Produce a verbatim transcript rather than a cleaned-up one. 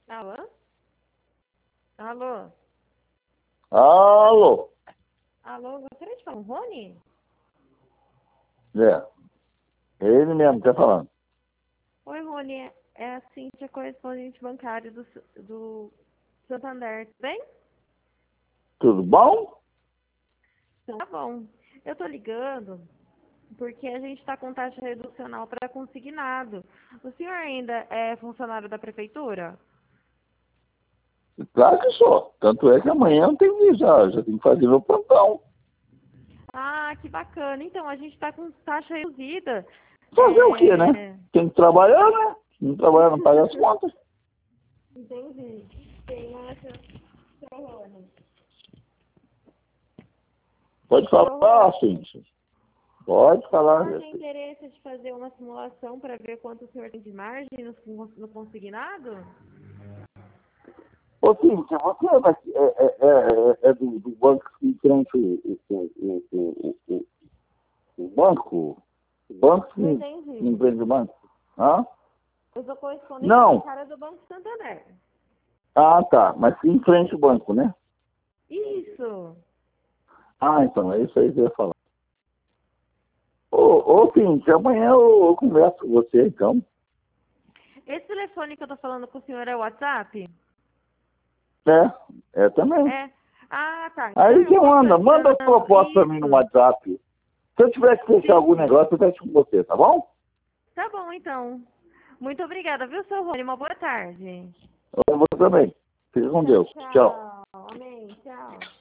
Alô? Alô? Alô? Alô, gostaria de falar com o Rony? É, ele mesmo que tá falando. Oi, Rony, é a Cíntia, correspondente bancária do, do Santander, tudo bem? Tudo bom? Tá bom. Eu tô ligando porque a gente está com taxa reducional para consignado. O senhor ainda é funcionário da prefeitura? Claro que sou. Tanto é que amanhã eu tenho que ir já, já tenho que fazer meu plantão. Ah, que bacana. Então, a gente está com taxa reduzida. Fazer o quê, né? É... Tem que trabalhar, né? Se não trabalhar, não paga as contas. Entendi. Tem acha, seu Rony? Pode Seu falar, Rony, Cíntia. Pode o falar. senhor tem interesse de fazer uma simulação para ver quanto o senhor tem de margem no, no consignado? Ô, Cíntia, você é, daqui- é, é, é, é do, do banco que frente o, o, o, o, o, o banco? O banco Não que entendi. empresa do banco? Hã? Eu sou correspondente Não. bancária do Banco Santander. Ah, tá. Mas em frente o banco, né? Isso. Ah, então, é isso aí que eu ia falar. Ô, ô Cíntia, amanhã eu, eu converso com você, então. Esse telefone que eu tô falando com o senhor é o WhatsApp? É, é também. É. Ah, tá. Então Aí eu você posso estar manda, manda as ligando. propostas pra mim no Isso. WhatsApp. Se eu tiver que fechar algum Sim. negócio, eu fecho com você, tá bom? Tá bom, então. Muito obrigada, viu, seu Rony? Uma boa tarde. Eu vou também. Fica com Tchau, Deus. Tchau. tchau. Amém. Tchau.